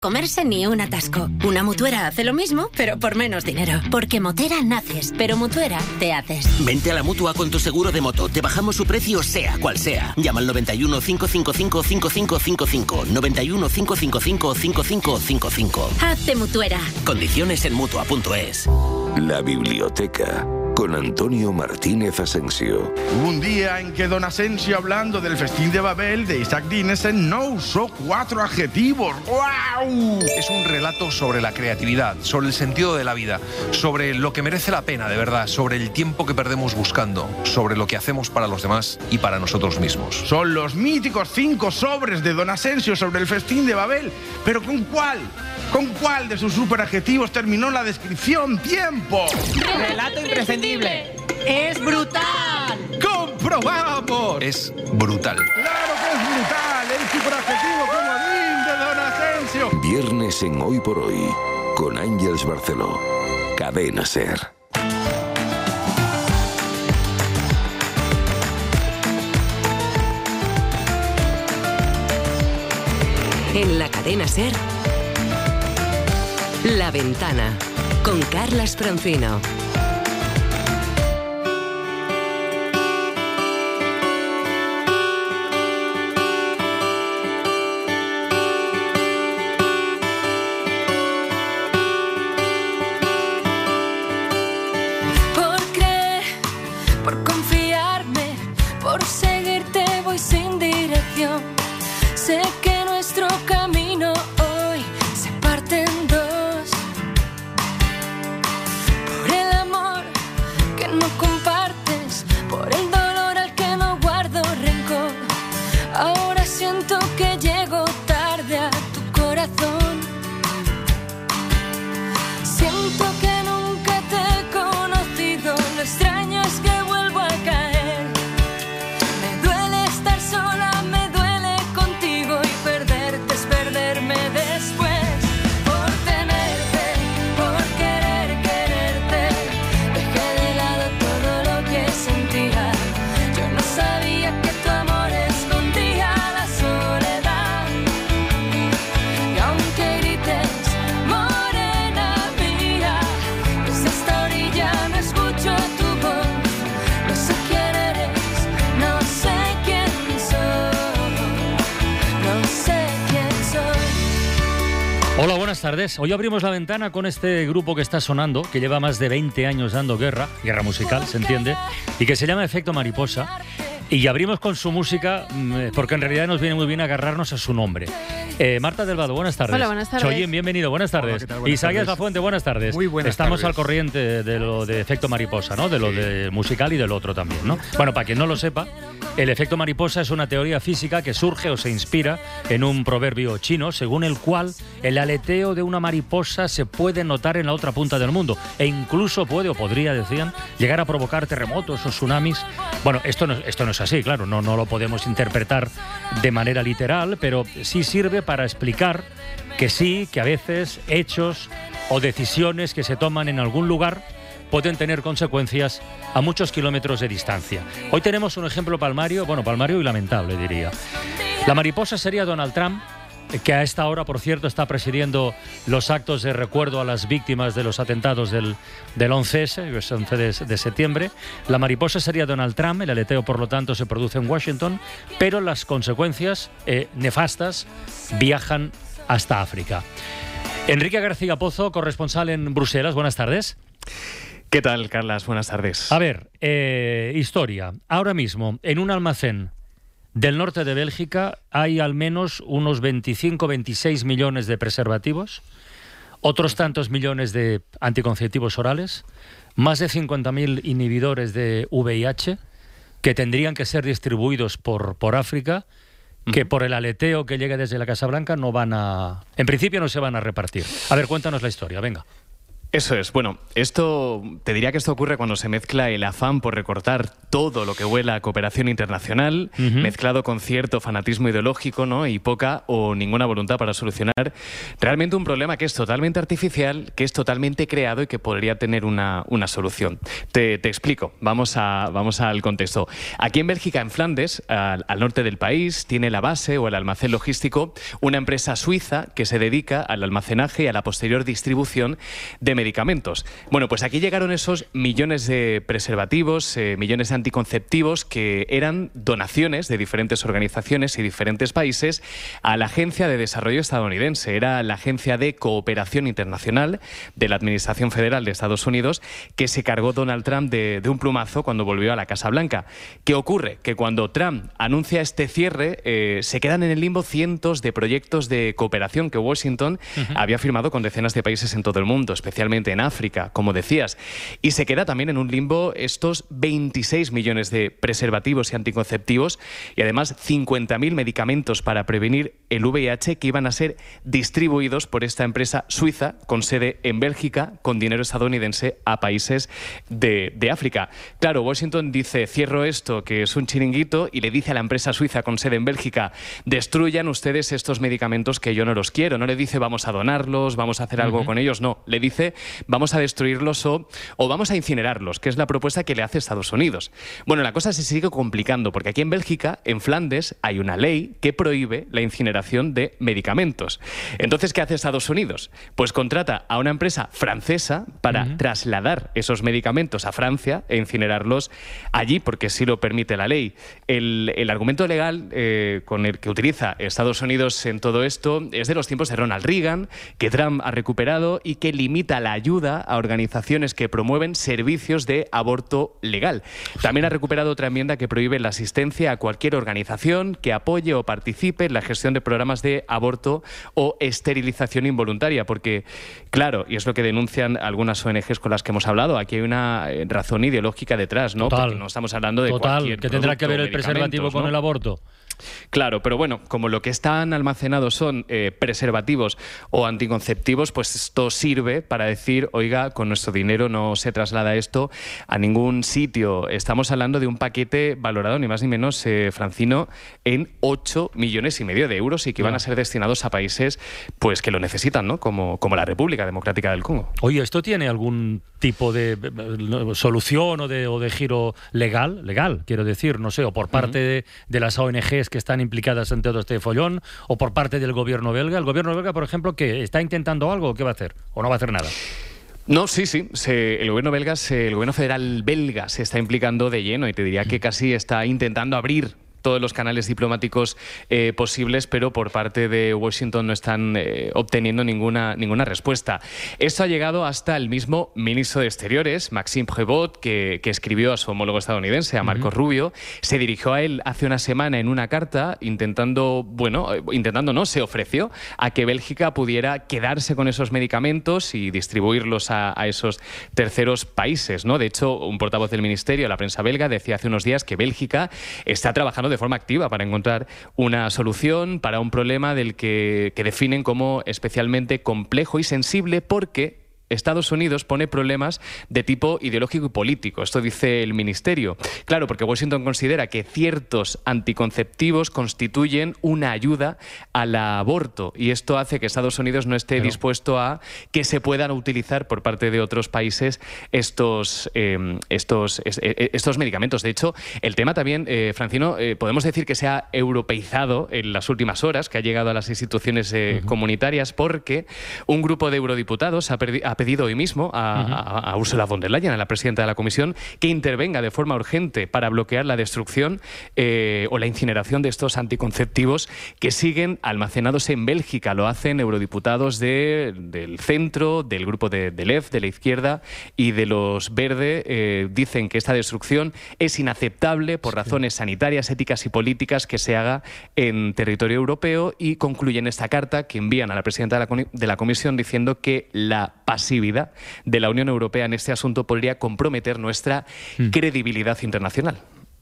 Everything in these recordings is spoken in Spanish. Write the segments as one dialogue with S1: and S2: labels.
S1: Comerse ni un atasco. Una Mutuera hace lo mismo, pero por menos dinero. Porque Motera naces, pero Mutuera te haces.
S2: Vente a la Mutua con tu seguro de moto. Te bajamos su precio sea cual sea. Llama al 91 555 5555. 91 555 5555.
S1: Hazte Mutuera.
S2: Condiciones en Mutua.es.
S3: La biblioteca con Antonio Martínez Asensio.
S4: Hubo un día en que don Asensio, hablando del festín de Babel de Isaac Dinesen, no usó 4 adjetivos. ¡Guau!
S5: Es un relato sobre la creatividad, sobre el sentido de la vida, sobre lo que merece la pena de verdad, sobre el tiempo que perdemos buscando, sobre lo que hacemos para los demás y para nosotros mismos.
S4: Son los míticos 5 sobres de don Asensio sobre el festín de Babel. ¿Pero con cuál? ¿Con cuál de sus superadjetivos terminó la descripción? ¡Tiempo!
S6: ¡Relato imprescindible! ¡Es brutal!
S4: ¡Comprobamos!
S5: Es brutal.
S4: ¡Claro que es brutal! El superadjetivo comodín de don Asensio.
S3: Viernes en Hoy por Hoy, con Ángeles Barceló. Cadena SER.
S7: En la Cadena SER, La Ventana, con Carlas Francino.
S8: Por creer, por confiarme, por seguirte voy sin dirección. Sé que nuestro camino hoy se parte en dos. Por el amor que no compartes, por el dolor al que no guardo rencor. Ahora siento que llego tarde a tu corazón. Siento que nunca te he conocido, lo extraño es que vuelvo a caer. Me duele estar sola, me duele contigo y perderte es perderme después. Por tenerte, por querer quererte, dejé de lado todo lo que sentía. Yo no sabía que tu amor escondía la soledad. Y aunque grites, morena mía, desde esta orilla no escucho tu voz. No sé quién eres, no sé quién soy, no sé quién soy.
S9: Hola, buenas tardes. Hoy abrimos la ventana con este grupo que está sonando, que lleva más de 20 años dando guerra musical, se entiende, y que se llama Efecto Mariposa. Y abrimos con su música porque en realidad nos viene muy bien agarrarnos a su nombre. Marta del Vado, buenas tardes.
S10: Hola, buenas tardes.
S9: Choyin, bienvenido, buenas tardes.
S10: Hola, ¿qué tal? Buenas
S9: Isaías
S10: tardes.
S9: Lafuente, buenas tardes.
S10: Muy buenas
S9: Estamos
S10: tardes.
S9: al corriente de lo de Efecto Mariposa, ¿no? De lo de musical y del otro también, ¿no? Bueno, para quien no lo sepa, el efecto mariposa es una teoría física que surge o se inspira en un proverbio chino, según el cual el aleteo de una mariposa se puede notar en la otra punta del mundo e incluso puede, o podría, decían, llegar a provocar terremotos o tsunamis. Bueno, esto no es así, claro, no lo podemos interpretar de manera literal, pero sí sirve para explicar que sí, que a veces hechos o decisiones que se toman en algún lugar pueden tener consecuencias a muchos kilómetros de distancia. Hoy tenemos un ejemplo palmario y lamentable, diría. La mariposa sería Donald Trump, que a esta hora, por cierto, está presidiendo los actos de recuerdo a las víctimas de los atentados del 11S, el 11 de septiembre. La mariposa sería Donald Trump, el aleteo, por lo tanto, se produce en Washington, pero las consecuencias nefastas viajan hasta África. Enrique García Pozo, corresponsal en Bruselas, buenas tardes.
S11: ¿Qué tal, Carlas? Buenas tardes.
S9: A ver, historia. Ahora mismo, en un almacén del norte de Bélgica hay al menos unos 25-26 millones de preservativos, otros tantos millones de anticonceptivos orales, más de 50.000 inhibidores de VIH que tendrían que ser distribuidos por África, que por el aleteo que llega desde la Casa Blanca en principio no se van a repartir. A ver, cuéntanos la historia, venga.
S11: Eso es. Bueno, te diría que esto ocurre cuando se mezcla el afán por recortar todo lo que huela a cooperación internacional, mezclado con cierto fanatismo ideológico, ¿no? Y poca o ninguna voluntad para solucionar realmente un problema que es totalmente artificial, que es totalmente creado y que podría tener una solución. Te explico. Vamos al contexto. Aquí en Bélgica, en Flandes, al norte del país, tiene la base o el almacén logístico una empresa suiza que se dedica al almacenaje y a la posterior distribución de medicamentos. Bueno, pues aquí llegaron esos millones de preservativos, millones de anticonceptivos que eran donaciones de diferentes organizaciones y diferentes países a la Agencia de Desarrollo estadounidense. Era la Agencia de Cooperación Internacional de la Administración Federal de Estados Unidos que se cargó Donald Trump de un plumazo cuando volvió a la Casa Blanca. ¿Qué ocurre? Que cuando Trump anuncia este cierre, se quedan en el limbo cientos de proyectos de cooperación que Washington había firmado con decenas de países en todo el mundo, especialmente en África, como decías. Y se queda también en un limbo estos 26 millones de preservativos y anticonceptivos y además 50.000 medicamentos para prevenir el VIH que iban a ser distribuidos por esta empresa suiza con sede en Bélgica con dinero estadounidense a países de África. Claro, Washington dice, cierro esto que es un chiringuito y le dice a la empresa suiza con sede en Bélgica, destruyan ustedes estos medicamentos que yo no los quiero. No le dice vamos a donarlos, vamos a hacer algo con ellos, no. Le dice vamos a destruirlos o vamos a incinerarlos, que es la propuesta que le hace Estados Unidos. Bueno, la cosa se sigue complicando porque aquí en Bélgica, en Flandes, hay una ley que prohíbe la incineración de medicamentos. Entonces, ¿qué hace Estados Unidos? Pues contrata a una empresa francesa para trasladar esos medicamentos a Francia e incinerarlos allí, porque sí lo permite la ley. El argumento legal con el que utiliza Estados Unidos en todo esto es de los tiempos de Ronald Reagan, que Trump ha recuperado y que limita la ayuda a organizaciones que promueven servicios de aborto legal. También ha recuperado otra enmienda que prohíbe la asistencia a cualquier organización que apoye o participe en la gestión de programas de aborto o esterilización involuntaria, porque, claro, y es lo que denuncian algunas ONGs con las que hemos hablado, aquí hay una razón ideológica detrás, ¿no? Porque no estamos hablando de cualquier
S9: que tendrá que ver el preservativo con el aborto.
S11: Claro, pero bueno, como lo que están almacenados son preservativos o anticonceptivos, pues esto sirve para decir, oiga, con nuestro dinero no se traslada esto a ningún sitio. Estamos hablando de un paquete valorado ni más ni menos, Francino, en 8,5 millones de euros y que van a ser destinados a países pues que lo necesitan, ¿no? Como la República Democrática del Congo.
S9: Oye, ¿esto tiene algún tipo de solución o de giro legal, quiero decir, no sé, o por parte de las ONGs que están implicadas en todo este follón, o por parte del gobierno belga? ¿El gobierno belga, por ejemplo, que está intentando algo o qué va a hacer? ¿O no va a hacer nada?
S11: No, sí. El gobierno belga, el gobierno federal belga se está implicando de lleno y te diría que casi está intentando abrir todos los canales diplomáticos posibles, pero por parte de Washington no están obteniendo ninguna respuesta. Esto ha llegado hasta el mismo ministro de Exteriores, Maxime Prévost, que escribió a su homólogo estadounidense, a Marco Rubio. Se dirigió a él hace una semana en una carta se ofreció a que Bélgica pudiera quedarse con esos medicamentos y distribuirlos a esos terceros países, ¿no? De hecho, un portavoz del ministerio, la prensa belga, decía hace unos días que Bélgica está trabajando de forma activa para encontrar una solución para un problema del que definen como especialmente complejo y sensible porque Estados Unidos pone problemas de tipo ideológico y político. Esto dice el ministerio. Claro, porque Washington considera que ciertos anticonceptivos constituyen una ayuda al aborto y esto hace que Estados Unidos no esté dispuesto a que se puedan utilizar por parte de otros países estos medicamentos. De hecho, el tema también, Francino, podemos decir que se ha europeizado en las últimas horas, que ha llegado a las instituciones comunitarias, porque un grupo de eurodiputados ha pedido hoy mismo a Ursula von der Leyen, a la presidenta de la Comisión, que intervenga de forma urgente para bloquear la destrucción o la incineración de estos anticonceptivos que siguen almacenados en Bélgica. Lo hacen eurodiputados del centro, del grupo de Left, de la izquierda y de los Verde. Dicen que esta destrucción es inaceptable por razones sanitarias, éticas y políticas que se haga en territorio europeo y concluyen esta carta que envían a la presidenta de la Comisión diciendo que la pasividad de la Unión Europea en este asunto podría comprometer nuestra credibilidad internacional.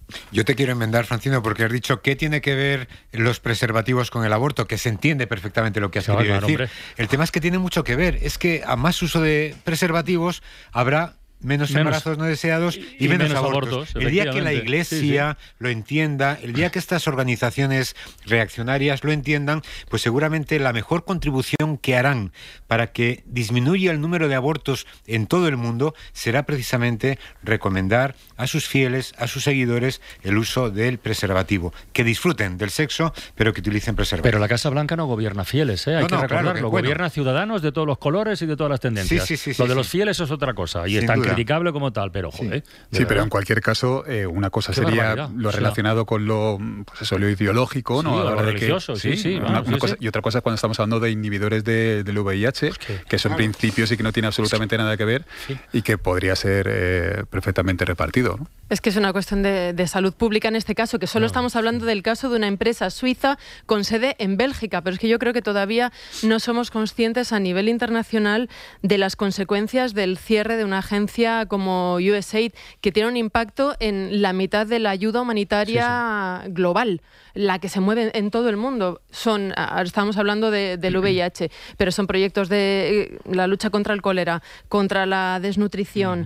S10: Yo te quiero enmendar, Francino, porque has dicho ¿qué tiene que ver los preservativos con el aborto? Que se entiende perfectamente lo que has querido decir. Hombre. El tema es que tiene mucho que ver. Es que a más uso de preservativos habrá menos embarazos no deseados y menos abortos. El día que la Iglesia lo entienda, el día que estas organizaciones reaccionarias lo entiendan, pues seguramente la mejor contribución que harán para que disminuya el número de abortos en todo el mundo será precisamente recomendar a sus fieles, a sus seguidores, el uso del preservativo. Que disfruten del sexo, pero que utilicen preservativo.
S9: Pero la Casa Blanca no gobierna fieles, ¿eh? Hay que recordarlo. Claro, gobierna ciudadanos de todos los colores y de todas las tendencias. Lo de los fieles es otra cosa. Y está criticable como tal, pero joder.
S12: Sí, pero en cualquier caso, una cosa sería lo relacionado con lo ideológico, ¿no?
S9: Lo religioso,
S12: y otra cosa es cuando estamos hablando de inhibidores del VIH, que son principios y que no tiene absolutamente nada que ver y que podría ser perfectamente repartido, ¿no?
S13: Es que es una cuestión de salud pública en este caso, que solo estamos hablando del caso de una empresa suiza con sede en Bélgica, pero es que yo creo que todavía no somos conscientes a nivel internacional de las consecuencias del cierre de una agencia como USAID, que tiene un impacto en la mitad de la ayuda humanitaria global, la que se mueve en todo el mundo. Estamos hablando del VIH, pero son proyectos de la lucha contra el cólera, contra la desnutrición,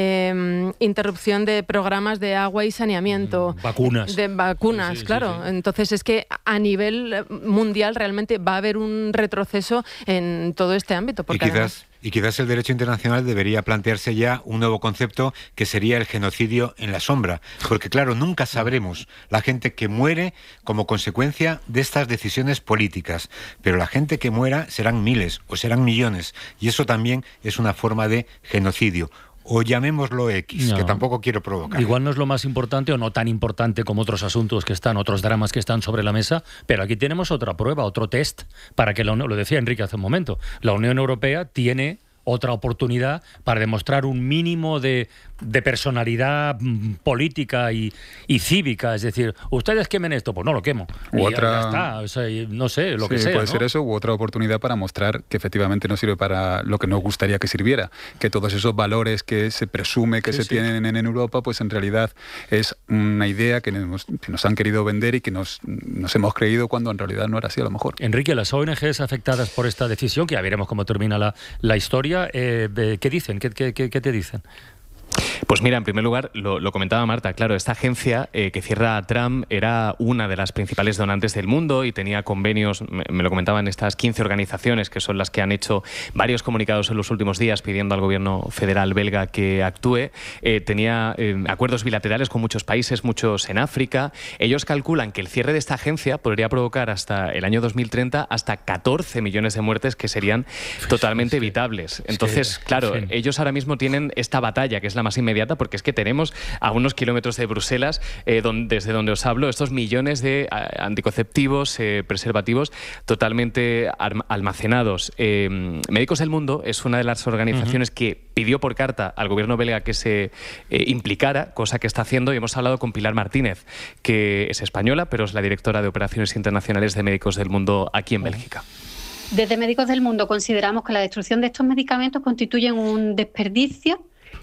S13: interrupción de programas de agua y saneamiento.
S9: Vacunas.
S13: De vacunas, claro. Entonces es que a nivel mundial realmente va a haber un retroceso en todo este ámbito. Porque
S10: Y quizás el derecho internacional debería plantearse ya un nuevo concepto que sería el genocidio en la sombra. Porque claro, nunca sabremos la gente que muere como consecuencia de estas decisiones políticas. Pero la gente que muera serán miles o serán millones. Y eso también es una forma de genocidio. O llamémoslo X, que tampoco quiero provocar.
S9: Igual no es lo más importante o no tan importante como otros asuntos que están, otros dramas que están sobre la mesa, pero aquí tenemos otra prueba, otro test, para que lo decía Enrique hace un momento, la Unión Europea tiene otra oportunidad para demostrar un mínimo de personalidad política y cívica. Es decir, ¿ustedes quemen esto? Pues no lo quemo.
S12: Ya
S9: está. O sea, no sé, lo que sea.
S12: Puede ser eso, u otra oportunidad para mostrar que efectivamente no sirve para lo que nos gustaría que sirviera. Que todos esos valores que se presume que se tienen en Europa, pues en realidad es una idea que nos han querido vender y que nos hemos creído cuando en realidad no era así a lo mejor.
S9: Enrique, las ONGs afectadas por esta decisión, que ya veremos cómo termina la historia, ¿qué dicen? ¿Qué te dicen?
S11: Pues mira, en primer lugar, lo comentaba Marta, claro, esta agencia que cierra Trump era una de las principales donantes del mundo y tenía convenios, me lo comentaban estas 15 organizaciones que son las que han hecho varios comunicados en los últimos días pidiendo al gobierno federal belga que actúe. Tenía acuerdos bilaterales con muchos países, muchos en África. Ellos calculan que el cierre de esta agencia podría provocar hasta el año 2030 hasta 14 millones de muertes que serían totalmente evitables. Entonces, claro, ellos ahora mismo tienen esta batalla que es la más inmediata, porque es que tenemos a unos kilómetros de Bruselas, desde donde os hablo, estos millones de anticonceptivos, preservativos totalmente almacenados. Médicos del Mundo es una de las organizaciones que pidió por carta al gobierno belga que se implicara, cosa que está haciendo, y hemos hablado con Pilar Martínez, que es española, pero es la directora de Operaciones Internacionales de Médicos del Mundo aquí en Bélgica.
S14: Desde Médicos del Mundo consideramos que la destrucción de estos medicamentos constituye un desperdicio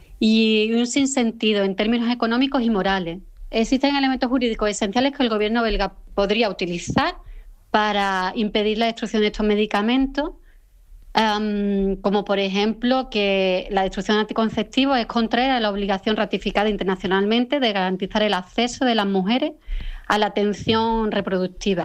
S14: y un sinsentido en términos económicos y morales. Existen elementos jurídicos esenciales que el gobierno belga podría utilizar para impedir la destrucción de estos medicamentos, como por ejemplo que la destrucción de anticonceptivos es contraria a la obligación ratificada internacionalmente de garantizar el acceso de las mujeres a la atención reproductiva.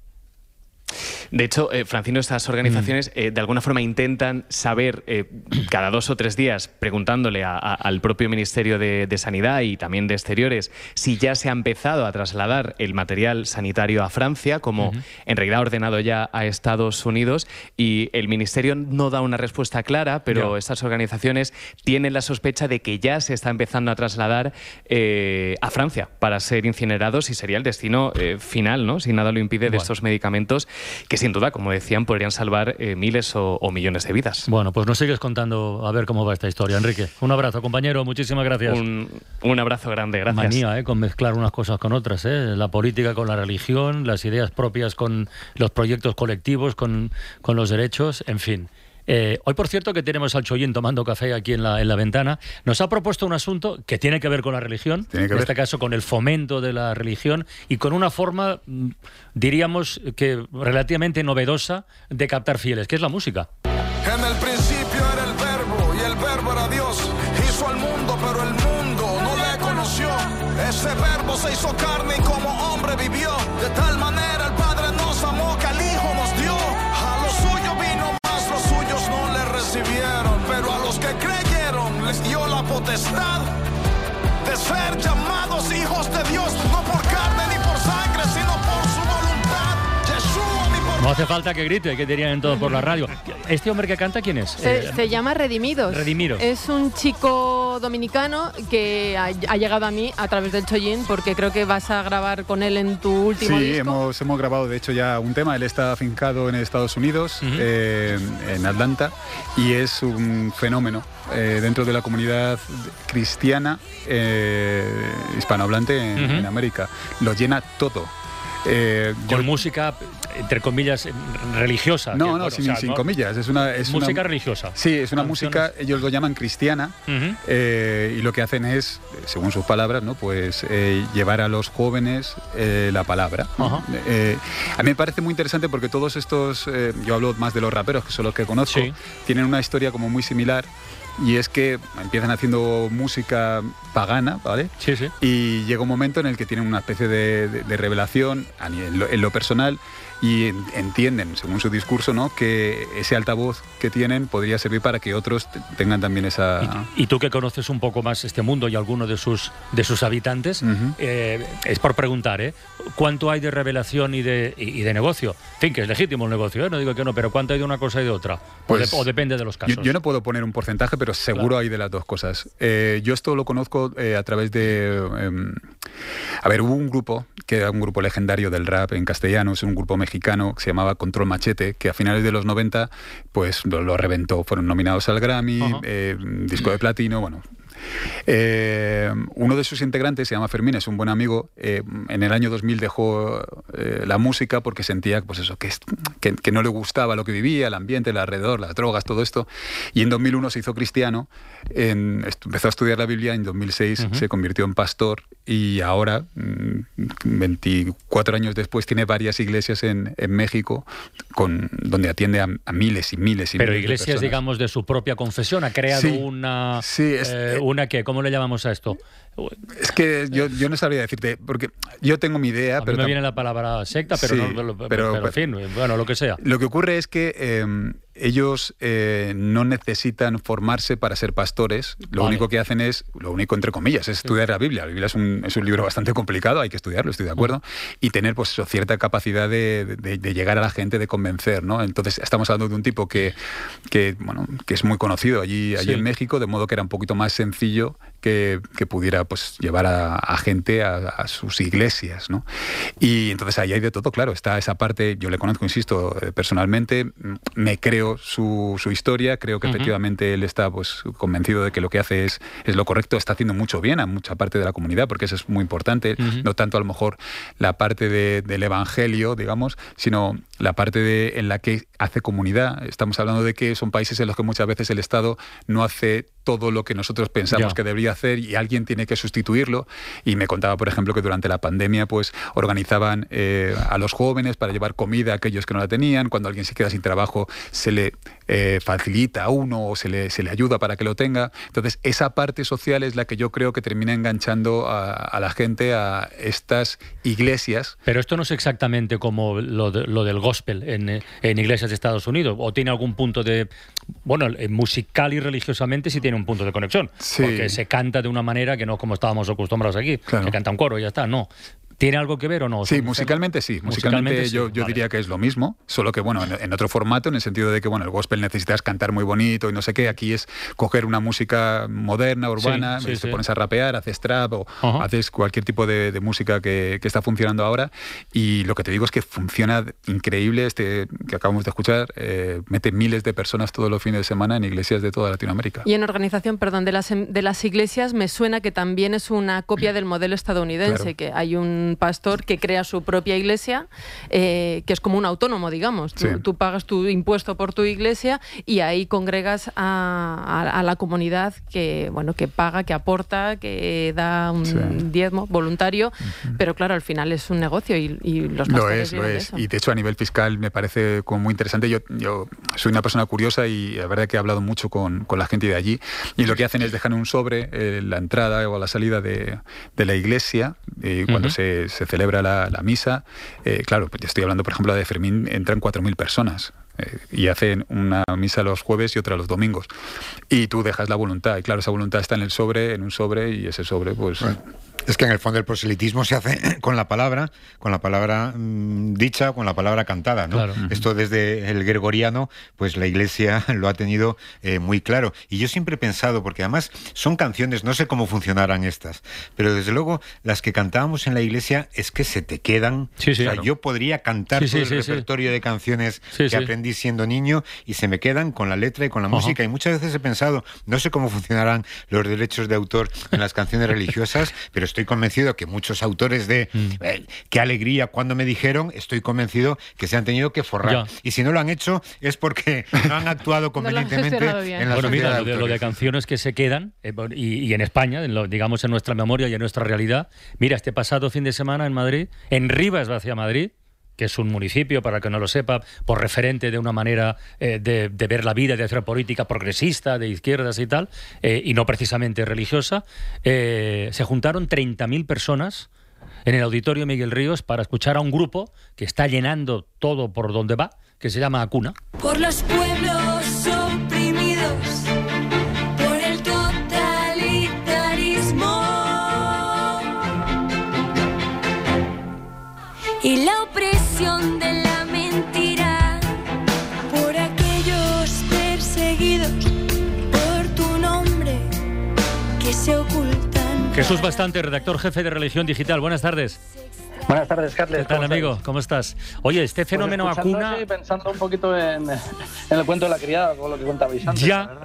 S11: De hecho, Francino, estas organizaciones de alguna forma intentan saber cada 2 o 3 días, preguntándole al propio Ministerio de Sanidad y también de Exteriores, si ya se ha empezado a trasladar el material sanitario a Francia, como en realidad ha ordenado ya a Estados Unidos, y el Ministerio no da una respuesta clara, pero estas organizaciones tienen la sospecha de que ya se está empezando a trasladar a Francia para ser incinerados y sería el destino final, ¿no? Si nada lo impide, de estos medicamentos que sin duda, como decían, podrían salvar miles o millones de vidas.
S9: Bueno, pues nos sigues contando a ver cómo va esta historia, Enrique. Un abrazo, compañero, muchísimas gracias.
S11: Un abrazo grande, gracias.
S9: Manía, con mezclar unas cosas con otras, la política con la religión, las ideas propias con los proyectos colectivos, con los derechos, en fin. Hoy, por cierto, que tenemos al Chollín tomando café aquí en la ventana, nos ha propuesto un asunto que tiene que ver con la religión, en este caso con el fomento de la religión y con una forma, diríamos, que relativamente novedosa de captar fieles, que es la música.
S15: En el principio era el verbo y el verbo era Dios. Hizo al mundo, pero el mundo no le conoció. Ese verbo se hizo carne y como hombre vivió. De tal manera el Padre nos amó que al Hijo nos dio. A los suyos vino, mas los suyos no le recibieron. Pero a los que creyeron les dio la potestad de ser llamados hijos de Dios. No por carne ni por sangre, sino por su voluntad. Yeshua, mi por...
S9: No hace falta que grite, que dirían en todo por la radio. ¿Este hombre que canta quién es?
S13: Se llama Redimidos.
S9: Redimidos.
S13: Es un chico dominicano que ha llegado a mí a través del Chollín, porque creo que vas a grabar con él en tu último disco.
S12: Sí, hemos grabado de hecho ya un tema. Él está afincado en Estados Unidos, en Atlanta, y es un fenómeno dentro de la comunidad cristiana hispanohablante en América. Lo llena todo.
S9: Con música, entre comillas, religiosa.
S12: Sin comillas. Es
S9: música religiosa.
S12: Sí, es una música, ellos lo llaman cristiana, y lo que hacen es, según sus palabras, ¿no? Pues llevar a los jóvenes la palabra. A mí me parece muy interesante porque todos estos, yo hablo más de los raperos, que son los que conozco, tienen una historia como muy similar. Y es que empiezan haciendo música pagana, ¿vale?
S9: Sí, sí.
S12: Y llega un momento en el que tienen una especie de revelación en lo personal y entienden, según su discurso, ¿no?, que ese altavoz que tienen podría servir para que otros tengan también esa...
S9: Y tú que conoces un poco más este mundo y algunos de sus habitantes, es por preguntar, ¿cuánto hay de revelación y de negocio? En fin, que es legítimo el negocio, no digo que no, pero ¿cuánto hay de una cosa y de otra?
S12: Pues,
S9: o depende de los casos.
S12: Yo no puedo poner un porcentaje, pero seguro hay de las dos cosas. Yo esto lo conozco a través de... hubo un grupo, que era un grupo legendario del rap en castellano, es un grupo mexicano que se llamaba Control Machete, que a finales de los 90 pues lo reventó. Fueron nominados al Grammy, disco de platino, bueno... uno de sus integrantes se llama Fermín, es un buen amigo. En el año 2000 dejó la música porque sentía pues eso, que no le gustaba lo que vivía, el ambiente, el alrededor, las drogas, todo esto. Y en 2001 se hizo cristiano, empezó a estudiar la Biblia, en 2006 se convirtió en pastor y ahora, 24 años después, tiene varias iglesias en México donde atiende a miles y miles y
S9: Pero
S12: miles
S9: iglesias,
S12: de personas.
S9: Digamos, de su propia confesión. Ha creado una...
S12: Sí,
S9: ¿una qué? ¿Cómo le llamamos a esto?
S12: Es que yo no sabría decirte, porque yo tengo mi idea,
S9: pero me viene la palabra secta, pero, pero en fin, bueno, lo que sea.
S12: Lo que ocurre es que ellos no necesitan formarse para ser pastores. Lo único que hacen es, lo único entre comillas, es estudiar la Biblia. La Biblia es un libro bastante complicado, hay que estudiarlo, estoy de acuerdo, y tener pues eso, cierta capacidad de llegar a la gente, de convencer, ¿no? Entonces estamos hablando de un tipo que es muy conocido allí en México, de modo que era un poquito más sencillo que pudiera pues llevar a gente a sus iglesias, ¿no? Y entonces ahí hay de todo, claro, está esa parte, yo le conozco, insisto, personalmente, me creo su historia, creo que efectivamente él está pues convencido de que lo que hace es lo correcto, está haciendo mucho bien a mucha parte de la comunidad, porque eso es muy importante, no tanto a lo mejor la parte del evangelio, digamos, sino la parte en la que hace comunidad. Estamos hablando de que son países en los que muchas veces el Estado no hace todo lo que nosotros pensamos que debería hacer y alguien tiene que sustituirlo. Y me contaba, por ejemplo, que durante la pandemia pues organizaban a los jóvenes para llevar comida a aquellos que no la tenían. Cuando alguien se queda sin trabajo se le facilita a uno o se le ayuda para que lo tenga. Entonces esa parte social es la que yo creo que termina enganchando a la gente a estas iglesias.
S9: Pero esto no es exactamente como lo del gospel en iglesias de Estados Unidos, o tiene algún punto de... Bueno, musical y religiosamente sí tiene un punto de conexión, porque se canta de una manera que no como estábamos acostumbrados aquí, se canta un coro y ya está, no. ¿Tiene algo que ver o no?
S12: Sí, musicalmente sí. Musicalmente yo diría que es lo mismo, solo que bueno, en otro formato, en el sentido de que bueno, el gospel necesitas cantar muy bonito y no sé qué. Aquí es coger una música moderna, urbana, te pones a rapear, haces trap o haces cualquier tipo de música que está funcionando ahora. Y lo que te digo es que funciona increíble. Que acabamos de escuchar mete miles de personas todos los fines de semana en iglesias de toda Latinoamérica.
S13: Y en organización, perdón, de las iglesias, me suena que también es una copia del modelo estadounidense, que hay un un pastor que crea su propia iglesia, que es como un autónomo, digamos. Tú pagas tu impuesto por tu iglesia y ahí congregas a la comunidad que paga, que aporta, que da un diezmo voluntario, pero claro, al final es un negocio y los pastores
S12: lo es. Y de hecho a nivel fiscal me parece como muy interesante. Yo soy una persona curiosa y la verdad que he hablado mucho con la gente de allí, y lo que hacen es dejar un sobre la entrada o la salida de la iglesia cuando se celebra la misa. Claro, pues estoy hablando, por ejemplo, de Fermín, entran 4.000 personas. Y hacen una misa los jueves y otra los domingos. Y tú dejas la voluntad. Y claro, esa voluntad está en un sobre, y ese sobre, pues...
S10: Bueno, es que en el fondo el proselitismo se hace con la palabra dicha, con la palabra cantada, ¿no? Claro. Esto desde el gregoriano, pues la Iglesia lo ha tenido muy claro. Y yo siempre he pensado, porque además son canciones, no sé cómo funcionarán estas, pero desde luego las que cantábamos en la Iglesia es que se te quedan. O sea, claro. Yo podría cantar todo el repertorio de canciones que aprendí siendo niño y se me quedan con la letra y con la música. Y muchas veces he pensado, no sé cómo funcionarán los derechos de autor en las canciones religiosas, pero estoy convencido que muchos autores de qué alegría cuando me dijeron, estoy convencido que se han tenido que forrar. Y si no lo han hecho es porque no han actuado convenientemente en la sociedad.
S9: Lo de canciones que se quedan, y en España, digamos en nuestra memoria y en nuestra realidad. Mira, este pasado fin de semana en Madrid, en Rivas hacia Madrid, que es un municipio, para que no lo sepa, por referente de una manera de ver la vida, de hacer política progresista, de izquierdas y tal, y no precisamente religiosa, se juntaron 30.000 personas en el Auditorio Miguel Ríos para escuchar a un grupo que está llenando todo por donde va, que se llama Acuna.
S8: Por los pueblos oprimidos, por el totalitarismo y la opresión de la mentira, por aquellos perseguidos por tu nombre que se ocultan.
S9: Jesús Bastante, redactor jefe de Religión Digital. Buenas tardes.
S16: Buenas tardes, Carles.
S9: ¿Qué tal, amigo? ¿Cómo estás? Oye, este fenómeno Acuna...
S16: pensando un poquito en el cuento de la criada, con lo que contabais antes.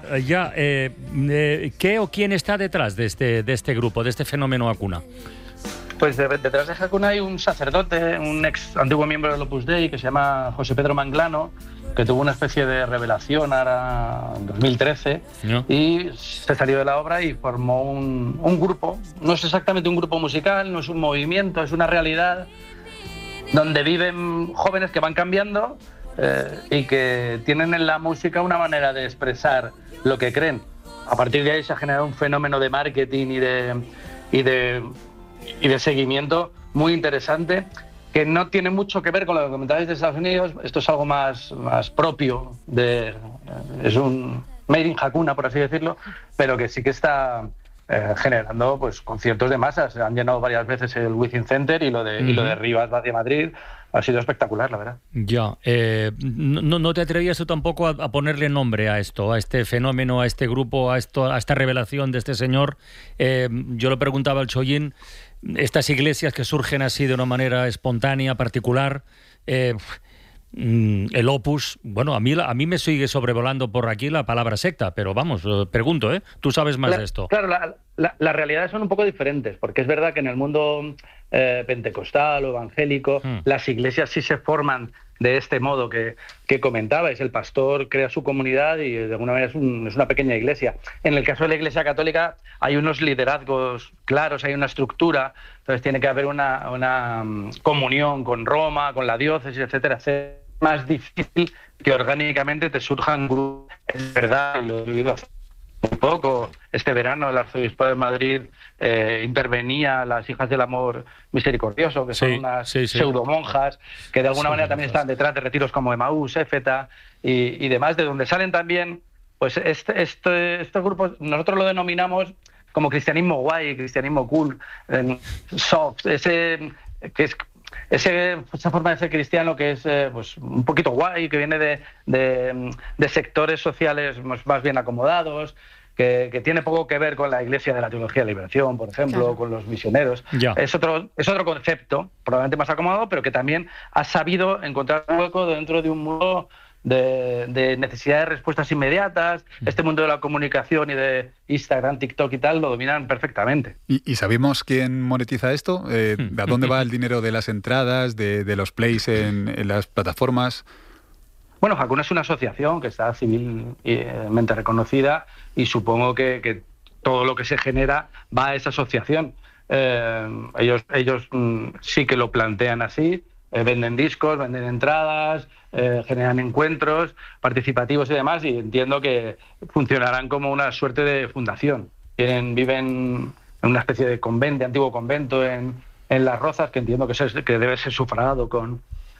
S9: ¿Qué o quién está detrás de este grupo, de este fenómeno Acuna?
S16: Pues detrás de Acuna hay un sacerdote, un ex antiguo miembro del Opus Dei, que se llama José Pedro Manglano, que tuvo una especie de revelación ahora en 2013 y se salió de la obra y formó un grupo. No es exactamente un grupo musical, no es un movimiento, es una realidad donde viven jóvenes que van cambiando y que tienen en la música una manera de expresar lo que creen. A partir de ahí se ha generado un fenómeno de marketing y de seguimiento muy interesante, que no tiene mucho que ver con lo que comentabais de Estados Unidos. Esto es algo más propio, es un made in Hakuna, por así decirlo, pero que sí que está generando pues conciertos de masas. Han llenado varias veces el Within Center y lo de Rivas hacia Madrid ha sido espectacular, la verdad.
S9: ¿No te atrevías tú tampoco a ponerle nombre a esto, a este fenómeno, a este grupo, a esta revelación de este señor? Yo lo preguntaba al Chollín, estas iglesias que surgen así de una manera espontánea, particular, el Opus, bueno, a mí me sigue sobrevolando por aquí la palabra secta, pero vamos, pregunto, tú sabes más de esto.
S16: Claro, las realidades son un poco diferentes, porque es verdad que en el mundo pentecostal o evangélico las iglesias sí se forman de este modo que comentabais. El pastor crea su comunidad y de alguna manera es una pequeña iglesia. En el caso de la Iglesia Católica hay unos liderazgos claros, hay una estructura, entonces tiene que haber una comunión con Roma, con la diócesis, etcétera. Es más difícil que orgánicamente te surjan grupos. Es verdad, lo he vivido hace un poco. Este verano el arzobispo de Madrid intervenía las Hijas del Amor Misericordioso, que son unas pseudomonjas que de alguna manera también están detrás de retiros como Emaús, Éfeta y demás, de donde salen también pues estos grupos. Nosotros lo denominamos como cristianismo guay, cristianismo cool, soft, esa forma de ser cristiano que es pues un poquito guay, que viene de sectores sociales más bien acomodados, que tiene poco que ver con la Iglesia de la Teología de Liberación, por ejemplo, con los misioneros. Es otro concepto, probablemente más acomodado, pero que también ha sabido encontrar un hueco dentro de un mundo de necesidad de respuestas inmediatas, este mundo de la comunicación y de Instagram, TikTok y tal, lo dominan perfectamente.
S12: ¿Y sabemos quién monetiza esto? ¿A dónde va el dinero de las entradas, de los plays en las plataformas?
S16: Bueno, Hakuna es una asociación que está civilmente reconocida y supongo que todo lo que se genera va a esa asociación. Ellos sí que lo plantean así, venden discos, venden entradas, generan encuentros participativos y demás, y entiendo que funcionarán como una suerte de fundación. Viven en una especie de convento, antiguo convento en Las Rozas, que entiendo que debe ser sufragado con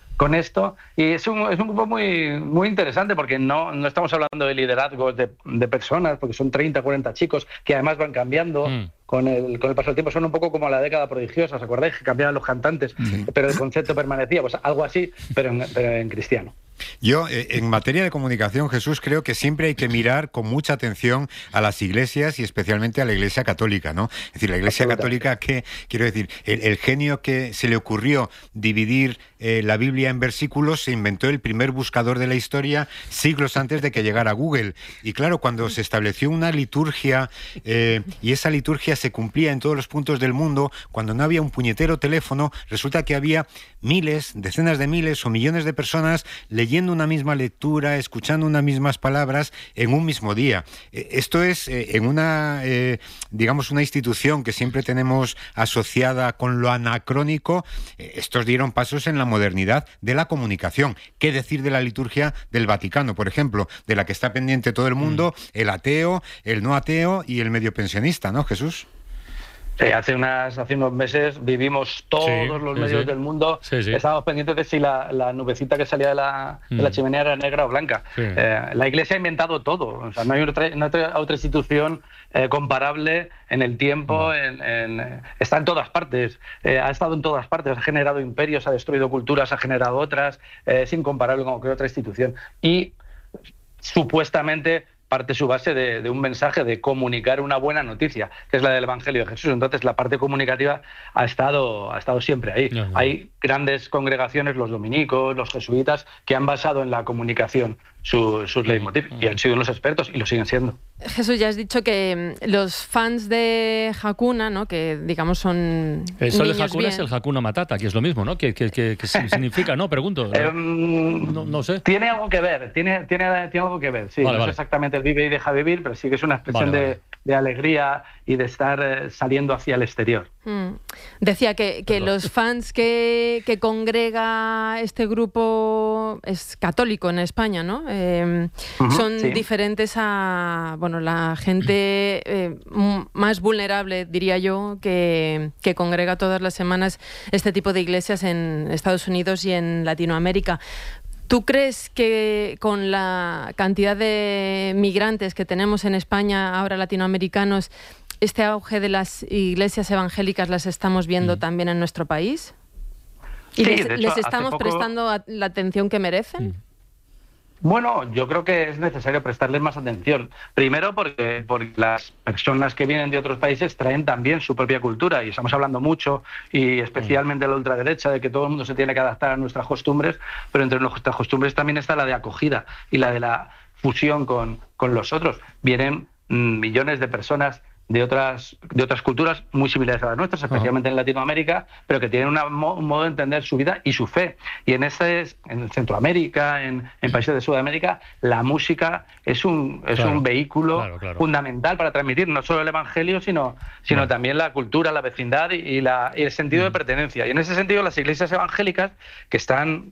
S16: esto, y es un grupo muy, muy interesante, porque no estamos hablando de liderazgos de personas, porque son 30, 40 chicos que además van cambiando con el paso del tiempo. Son un poco como la década prodigiosa, ¿os acordáis? Que cambiaban los cantantes, pero el concepto permanecía, pues algo así, pero en cristiano.
S10: Yo, en materia de comunicación, Jesús, creo que siempre hay que mirar con mucha atención a las iglesias y especialmente a la Iglesia Católica, ¿no? Es decir, la Iglesia Católica, que quiero decir, el genio que se le ocurrió dividir la Biblia en versículos, se inventó el primer buscador de la historia siglos antes de que llegara Google. Y claro, cuando se estableció una liturgia y esa liturgia se cumplía en todos los puntos del mundo, cuando no había un puñetero teléfono, resulta que había miles, decenas de miles o millones de personas leyendo una misma lectura, escuchando unas mismas palabras en un mismo día. Esto es en una, digamos, una institución que siempre tenemos asociada con lo anacrónico. Estos dieron pasos en la modernidad de la comunicación. ¿Qué decir de la liturgia del Vaticano, por ejemplo, de la que está pendiente todo el mundo, el ateo, el no ateo y el medio pensionista, ¿no, Jesús?
S16: Sí, hace unos meses vivimos todos los medios del mundo, estábamos pendientes de si la nubecita que salía de la chimenea era negra o blanca. La Iglesia ha inventado todo, o sea, no hay otra institución comparable en el tiempo, está en todas partes, ha estado en todas partes, ha generado imperios, ha destruido culturas, ha generado otras, es incomparable con cualquier otra institución. Y supuestamente parte su base de un mensaje de comunicar una buena noticia, que es la del Evangelio de Jesús. Entonces la parte comunicativa ha estado siempre ahí. Hay grandes congregaciones, los dominicos, los jesuitas, que han basado en la comunicación sus leitmotiv y han sido unos expertos y lo siguen siendo.
S13: Jesús, ya has dicho que los fans de Hakuna, ¿no?, que digamos son
S9: eso de Hakuna es el Hakuna Matata, que es lo mismo, ¿no? ¿Qué significa? No, pregunto. No sé.
S16: Tiene algo que ver, tiene algo que ver, sí. Vale, no es exactamente el vive y deja vivir, pero sí que es una expresión de alegría y de estar saliendo hacia el exterior.
S13: Decía que los fans que congrega este grupo es católico en España, ¿no? Son diferentes a la gente más vulnerable, diría yo, que congrega todas las semanas este tipo de iglesias en Estados Unidos y en Latinoamérica. ¿Tú crees que con la cantidad de migrantes que tenemos en España, ahora latinoamericanos, este auge de las iglesias evangélicas las estamos viendo también en nuestro país? ¿Y les estamos prestando la atención que merecen?
S16: Bueno, yo creo que es necesario prestarles más atención. Primero porque las personas que vienen de otros países traen también su propia cultura y estamos hablando mucho, y especialmente la ultraderecha, de que todo el mundo se tiene que adaptar a nuestras costumbres, pero entre nuestras costumbres también está la de acogida y la de la fusión con los otros. Vienen millones de personas de otras culturas muy similares a las nuestras, especialmente en Latinoamérica, pero que tienen un modo de entender su vida y su fe. Y en Centroamérica, en países de Sudamérica, la música es un vehículo fundamental para transmitir no solo el Evangelio, sino también la cultura, la vecindad y el sentido de pertenencia. Y en ese sentido, las iglesias evangélicas, que están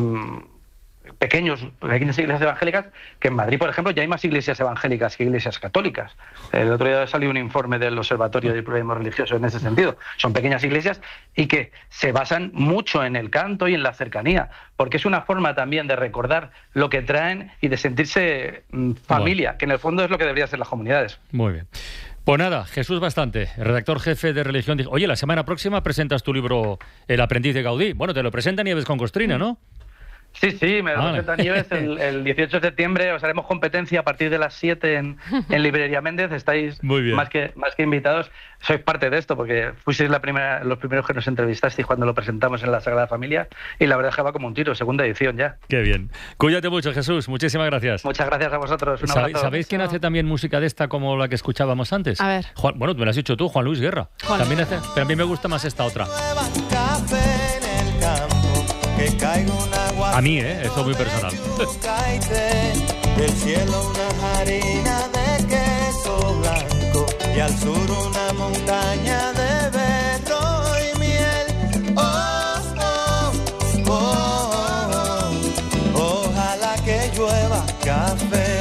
S16: pequeñas iglesias evangélicas, que en Madrid, por ejemplo, ya hay más iglesias evangélicas que iglesias católicas. El otro día salió un informe del Observatorio de Pluralismo Religioso en ese sentido. Son pequeñas iglesias y que se basan mucho en el canto y en la cercanía, porque es una forma también de recordar lo que traen y de sentirse familia, que en el fondo es lo que deberían ser las comunidades.
S9: Muy bien. Pues nada, Jesús Bastante, redactor jefe de Religión. Oye, la semana próxima presentas tu libro El aprendiz de Gaudí. Bueno, te lo presenta Nieves con Costrina, ¿no?
S16: Sí, me lo presenta Nieves el 18 de septiembre. Os haremos competencia a partir de las 7 en Librería Méndez. Estáis más que invitados. Sois parte de esto porque fuisteis los primeros que nos entrevistasteis cuando lo presentamos en la Sagrada Familia y la verdad es que va como un tiro, segunda edición ya.
S9: Qué bien. Cuídate mucho, Jesús. Muchísimas gracias.
S16: Muchas gracias a vosotros. Un abrazo.
S9: ¿Sabéis quién hace también música de esta como la que escuchábamos antes?
S13: A ver.
S9: Bueno, me lo has dicho tú, Juan Luis Guerra. También hace, pero a mí me gusta más esta otra. A mí, esto es muy personal.
S17: Del cielo una harina de queso blanco y al sur una montaña de berro y miel. Ojalá que llueva café.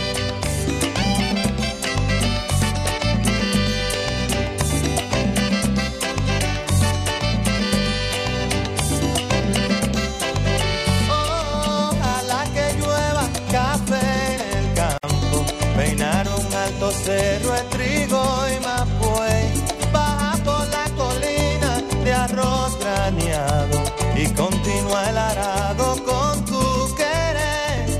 S17: Cerro de trigo y mapuey, baja por la colina de arroz graneado y continúa el arado con tu querer.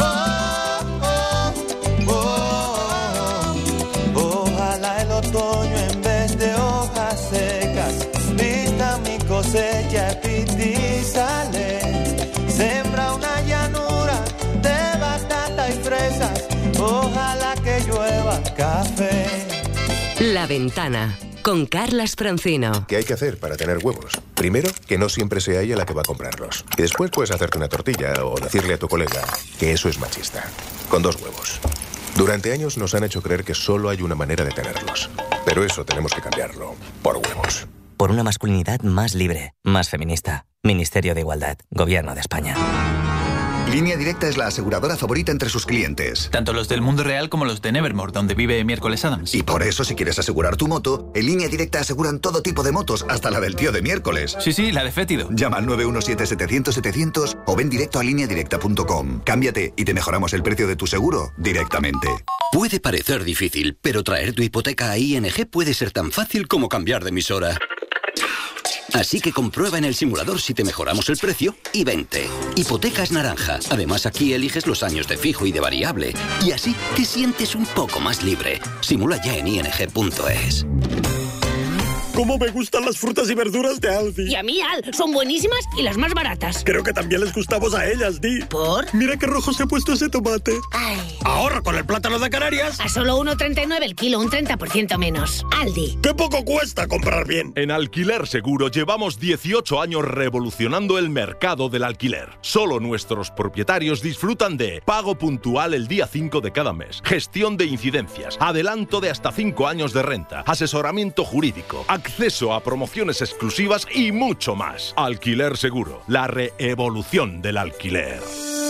S17: Ojalá el otoño en vez de hojas secas vista mi cosecha epitizale. Sembra una llanura de batata y fresas. Ojalá que llueva café.
S7: La Ventana, con Carlas Francino.
S18: ¿Qué hay que hacer para tener huevos? Primero, que no siempre sea ella la que va a comprarlos. Y después puedes hacerte una tortilla o decirle a tu colega que eso es machista. Con 2 huevos. Durante años nos han hecho creer que solo hay una manera de tenerlos. Pero eso tenemos que cambiarlo. Por huevos.
S19: Por una masculinidad más libre, más feminista. Ministerio de Igualdad, Gobierno de España.
S20: Línea Directa es la aseguradora favorita entre sus clientes.
S21: Tanto los del mundo real como los de Nevermore, donde vive Miércoles Adams.
S20: Y por eso, si quieres asegurar tu moto, en Línea Directa aseguran todo tipo de motos, hasta la del tío de Miércoles.
S21: Sí, la de Fétido.
S20: Llama al 917-700-700 o ven directo a lineadirecta.com. Cámbiate y te mejoramos el precio de tu seguro directamente.
S22: Puede parecer difícil, pero traer tu hipoteca a ING puede ser tan fácil como cambiar de emisora. Así que comprueba en el simulador si te mejoramos el precio y vente. Hipotecas Naranja. Además, aquí eliges los años de fijo y de variable. Y así te sientes un poco más libre. Simula ya en ing.es.
S23: ¡Cómo me gustan las frutas y verduras de Aldi!
S24: Y a mí, Al, son buenísimas y las más baratas.
S23: Creo que también les gustamos a ellas, Di.
S24: ¿Por?
S23: Mira qué rojo se ha puesto ese tomate.
S24: Ay.
S23: Ahorra con el plátano de Canarias.
S24: A solo 1,39 el kilo, un 30% menos. Aldi.
S23: ¡Qué poco cuesta comprar bien!
S25: En Alquiler Seguro llevamos 18 años revolucionando el mercado del alquiler. Solo nuestros propietarios disfrutan de pago puntual el día 5 de cada mes, gestión de incidencias, adelanto de hasta 5 años de renta, asesoramiento jurídico, acceso a promociones exclusivas y mucho más. Alquiler Seguro, la reevolución del alquiler.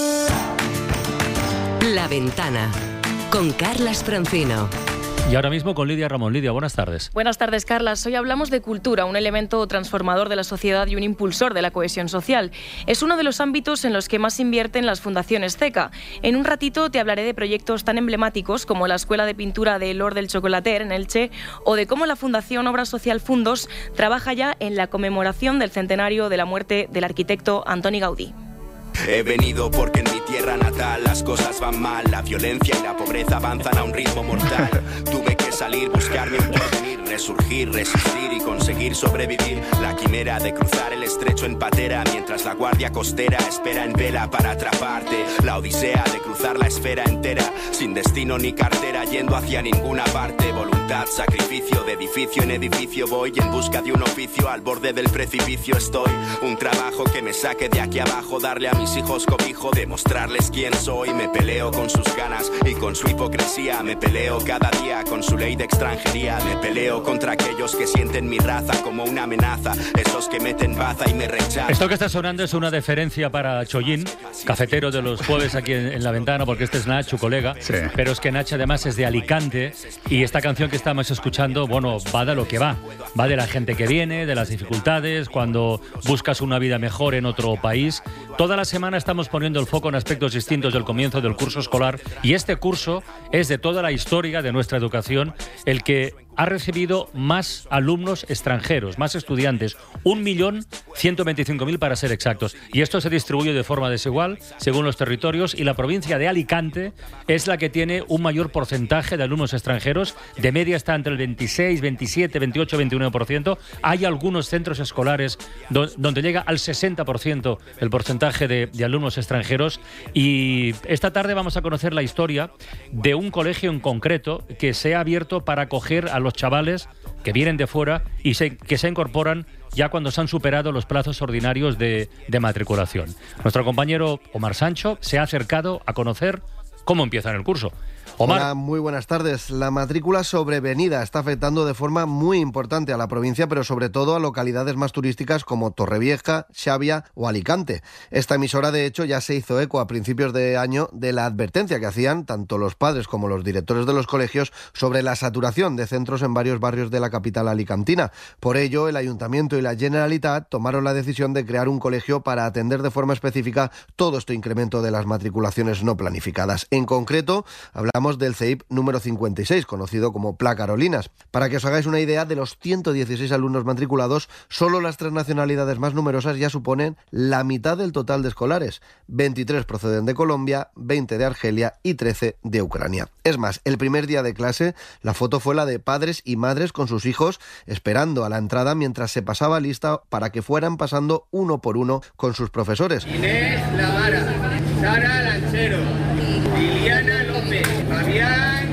S7: La Ventana, con Carlas Francino.
S9: Y ahora mismo con Lidia Ramón. Lidia, buenas tardes.
S26: Buenas tardes, Carlas. Hoy hablamos de cultura, un elemento transformador de la sociedad y un impulsor de la cohesión social. Es uno de los ámbitos en los que más invierten las fundaciones CECA. En un ratito te hablaré de proyectos tan emblemáticos como la Escuela de Pintura de Lord del Chocolater en Elche o de cómo la Fundación Obra Social Fundos trabaja ya en la conmemoración del centenario de la muerte del arquitecto Antoni Gaudí.
S27: He venido porque en mi tierra natal las cosas van mal. La violencia y la pobreza avanzan a un ritmo mortal. Tuve que salir, buscarme un porvenir, resurgir, resistir y conseguir sobrevivir. La quimera de cruzar el estrecho en patera, mientras la guardia costera espera en vela para atraparte. La odisea de cruzar la esfera entera, sin destino ni cartera, yendo hacia ninguna parte. Voluntad, sacrificio, de edificio en edificio voy en busca de un oficio. Al borde del precipicio estoy, un trabajo que me saque de aquí abajo, darle a mis hijos cobijo, demostrarles quién soy. Me peleo con sus ganas y con su hipocresía. Me peleo cada día con su ley de extranjería. Me peleo contra aquellos que sienten mi raza como una amenaza, esos que meten baza y me rechazan.
S9: Esto que está sonando es una deferencia para Chollín, cafetero de los jueves aquí en La Ventana, porque este es Nach, su colega. Sí. Pero es que Nach además es de Alicante y esta canción que estamos escuchando, bueno, va de lo que va. Va de la gente que viene, de las dificultades, cuando buscas una vida mejor en otro país. Toda la semana estamos poniendo el foco en aspectos distintos del comienzo del curso escolar y este curso es de toda la historia de nuestra educación el que ha recibido más alumnos extranjeros, más estudiantes, 1 125.000 para ser exactos. Y esto se distribuye de forma desigual según los territorios, y la provincia de Alicante es la que tiene un mayor porcentaje de alumnos extranjeros. De media está entre el 26, 27, 28, 29%. Hay algunos centros escolares donde llega al 60% el porcentaje de alumnos extranjeros. Y esta tarde vamos a conocer la historia de un colegio en concreto que se ha abierto para acoger a los chavales que vienen de fuera y que se incorporan ya cuando se han superado los plazos ordinarios de matriculación. Nuestro compañero Omar Sancho se ha acercado a conocer cómo empiezan el curso. Omar.
S1: Hola, muy buenas tardes. La matrícula sobrevenida está afectando de forma muy importante a la provincia, pero sobre todo a localidades más turísticas como Torrevieja, Xavia o Alicante. Esta emisora, de hecho, ya se hizo eco a principios de año de la advertencia que hacían tanto los padres como los directores de los colegios sobre la saturación de centros en varios barrios de la capital alicantina. Por ello, el Ayuntamiento y la Generalitat tomaron la decisión de crear un colegio para atender de forma específica todo este incremento de las matriculaciones no planificadas. En concreto, hablamos del CEIP número 56, conocido como Pla Carolinas. Para que os hagáis una idea, de los 116 alumnos matriculados, solo las 3 nacionalidades más numerosas ya suponen la mitad del total de escolares. 23 proceden de Colombia, 20 de Argelia y 13 de Ucrania. Es más, el primer día de clase, la foto fue la de padres y madres con sus hijos esperando a la entrada mientras se pasaba lista para que fueran pasando uno por uno con sus profesores.
S2: Inés Lavara, Sara Lanchero, Liliana López, Fabián.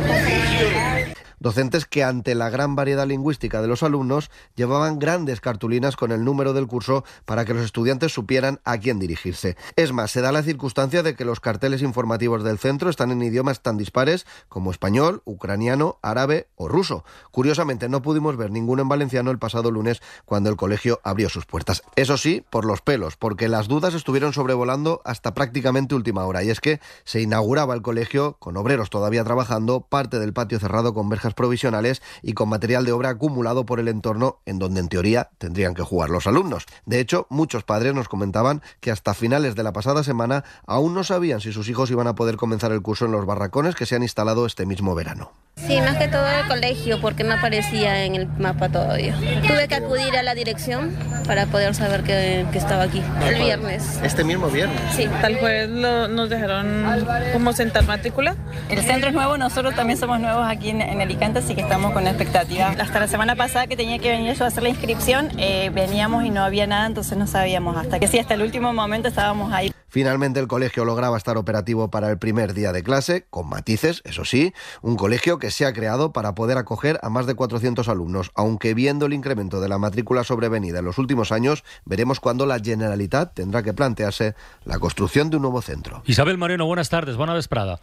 S1: Docentes que, ante la gran variedad lingüística de los alumnos, llevaban grandes cartulinas con el número del curso para que los estudiantes supieran a quién dirigirse. Es más, se da la circunstancia de que los carteles informativos del centro están en idiomas tan dispares como español, ucraniano, árabe o ruso. Curiosamente, no pudimos ver ninguno en valenciano el pasado lunes cuando el colegio abrió sus puertas. Eso sí, por los pelos, porque las dudas estuvieron sobrevolando hasta prácticamente última hora. Y es que se inauguraba el colegio con obreros todavía trabajando, parte del patio cerrado con verjas provisionales y con material de obra acumulado por el entorno en donde en teoría tendrían que jugar los alumnos. De hecho, muchos padres nos comentaban que hasta finales de la pasada semana aún no sabían si sus hijos iban a poder comenzar el curso en los barracones que se han instalado este mismo verano.
S3: Sí, más que todo el colegio, porque no aparecía en el mapa todavía. Tuve que acudir a la dirección para poder saber que estaba aquí, el viernes.
S1: ¿Este mismo viernes?
S3: Sí.
S4: Tal jueves nos dejaron como sentar matrícula.
S5: El centro es nuevo, nosotros también somos nuevos aquí en Alicante, así que estamos con expectativa. Hasta la semana pasada que tenía que venir yo a hacer la inscripción, veníamos y no había nada, entonces no sabíamos hasta el último momento estábamos ahí.
S1: Finalmente el colegio lograba estar operativo para el primer día de clase, con matices, eso sí, un colegio que se ha creado para poder acoger a más de 400 alumnos, aunque viendo el incremento de la matrícula sobrevenida en los últimos años, veremos cuándo la Generalitat tendrá que plantearse la construcción de un nuevo centro.
S9: Isabel Moreno, buenas tardes, bona vesprada.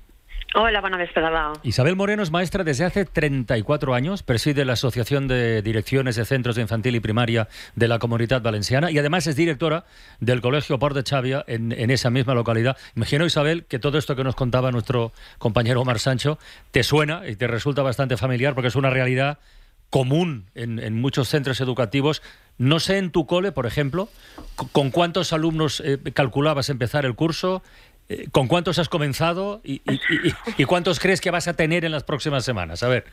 S6: Hola, buena vesprada.
S9: Isabel Moreno es maestra desde hace 34 años, preside la Asociación de Direcciones de Centros de Infantil y Primaria de la Comunitat Valenciana y además es directora del Colegio Port de Xàbia en esa misma localidad. Imagino, Isabel, que todo esto que nos contaba nuestro compañero Omar Sancho te suena y te resulta bastante familiar porque es una realidad común en muchos centros educativos. No sé, en tu cole, por ejemplo, ¿con cuántos alumnos calculabas empezar el curso? ¿Con cuántos has comenzado y cuántos crees que vas a tener en las próximas semanas? A ver,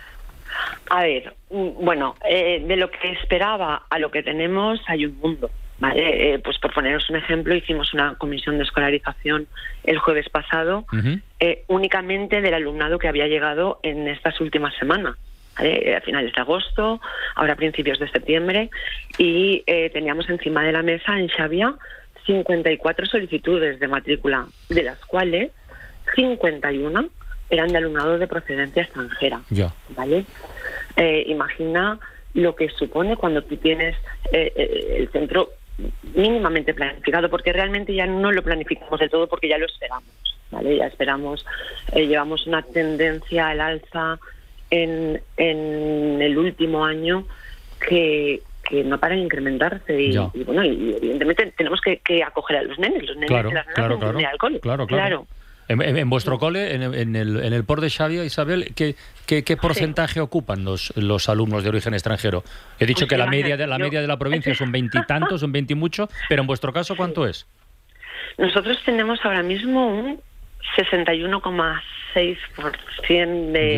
S6: bueno, de lo que esperaba a lo que tenemos hay un mundo, ¿vale? Pues por poneros un ejemplo, hicimos una comisión de escolarización el jueves pasado, únicamente del alumnado que había llegado en estas últimas semanas. A finales de agosto, ahora a principios de septiembre, y teníamos encima de la mesa en Xàbia 54 solicitudes de matrícula, de las cuales 51 eran de alumnado de procedencia extranjera. ¿Vale? Imagina lo que supone cuando tú tienes el centro mínimamente planificado, porque realmente ya no lo planificamos del todo porque ya lo esperamos, ¿vale? Ya esperamos, llevamos una tendencia al alza en el último año que no para de incrementarse y evidentemente tenemos que acoger a los nenes
S9: claro,
S6: y las nenas
S9: claro.
S6: al cole.
S9: Claro. En vuestro cole, en el Port de Xàbia, Isabel, ¿qué porcentaje ocupan los alumnos de origen extranjero? He dicho que la media de la provincia son 20 y tantos, son 20 y mucho, pero en vuestro caso, ¿cuánto es?
S6: Nosotros tenemos ahora mismo un 61,6%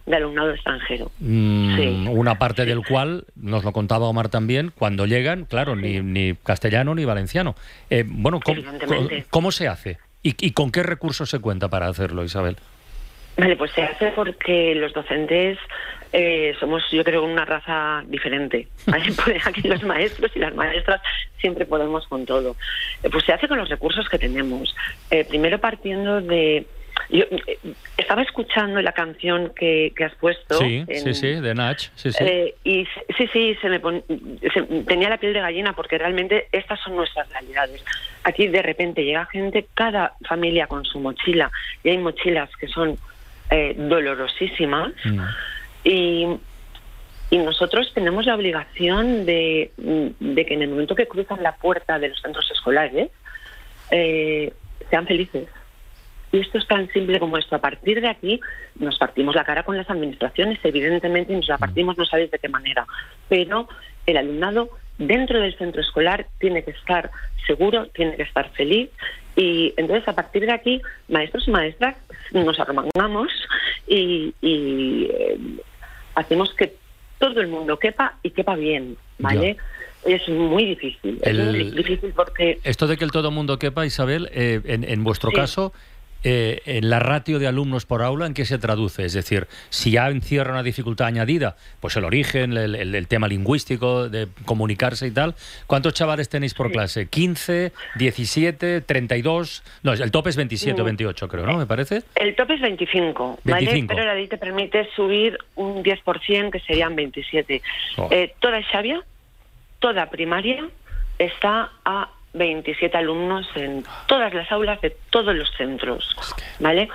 S6: de alumnado extranjero.
S9: Una parte del cual, nos lo contaba Omar también, cuando llegan, claro, ni castellano ni valenciano. Bueno, ¿cómo se hace? ¿Y con qué recursos se cuenta para hacerlo, Isabel?
S6: Vale, pues se hace porque los docentes somos, yo creo, una raza diferente. ¿Vale? Pues aquí los maestros y las maestras siempre podemos con todo. Pues se hace con los recursos que tenemos. Primero partiendo de... Yo estaba escuchando la canción que has puesto.
S9: Sí, de Nach.
S6: Y tenía la piel de gallina, porque realmente estas son nuestras realidades. Aquí de repente llega gente, cada familia con su mochila, y hay mochilas que son dolorosísimas, y nosotros tenemos la obligación de que en el momento que cruzan la puerta de los centros escolares sean felices. Y esto es tan simple como esto. A partir de aquí nos partimos la cara con las administraciones, evidentemente, y nos la partimos no sabéis de qué manera. Pero el alumnado dentro del centro escolar tiene que estar seguro, tiene que estar feliz. Y entonces, a partir de aquí, maestros y maestras nos arremangamos y hacemos que todo el mundo quepa y quepa bien, ¿vale? Ya. Es muy difícil. Es muy difícil porque...
S9: Esto de que el todo el mundo quepa, Isabel, en vuestro caso... en la ratio de alumnos por aula, ¿en qué se traduce? Es decir, si ya encierra una dificultad añadida, pues el origen, el tema lingüístico, de comunicarse y tal, ¿cuántos chavales tenéis por clase? ¿15, 17, 32? No, el tope es 27 o 28, creo, ¿no? ¿Me parece?
S6: El tope es 25, ¿vale? 25. Pero la ley te permite subir un 10%, que serían 27. Toda Xavia, toda primaria, está a 27 alumnos en todas las aulas de todos los centros, ¿vale?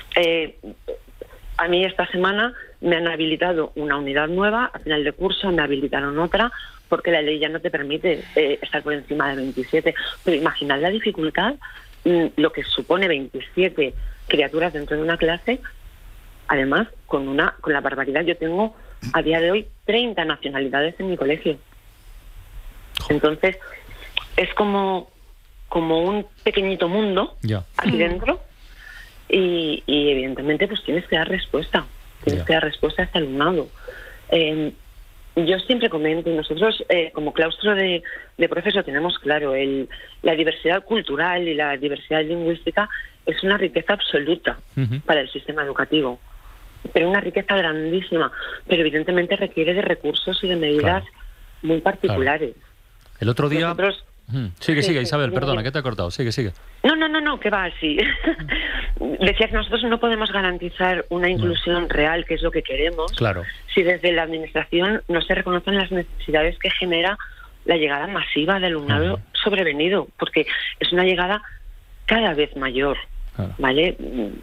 S6: A mí esta semana me han habilitado una unidad nueva, a final de curso me habilitaron otra, porque la ley ya no te permite estar por encima de 27. Pero imaginad la dificultad, lo que supone 27 criaturas dentro de una clase, además con la barbaridad. Yo tengo a día de hoy 30 nacionalidades en mi colegio. Entonces... es como un pequeñito mundo aquí dentro y evidentemente pues tienes que dar respuesta. Tienes que dar respuesta a este alumnado. Yo siempre comento, y nosotros como claustro de profes lo tenemos claro, la diversidad cultural y la diversidad lingüística es una riqueza absoluta para el sistema educativo, pero una riqueza grandísima, pero evidentemente requiere de recursos y de medidas muy particulares.
S9: El otro día... Sigue, Isabel, perdona, que te he cortado. Sigue.
S6: No, que va así. Decía que nosotros no podemos garantizar una inclusión real, que es lo que queremos, si desde la administración no se reconocen las necesidades que genera la llegada masiva de alumnado sobrevenido, porque es una llegada cada vez mayor, ¿vale?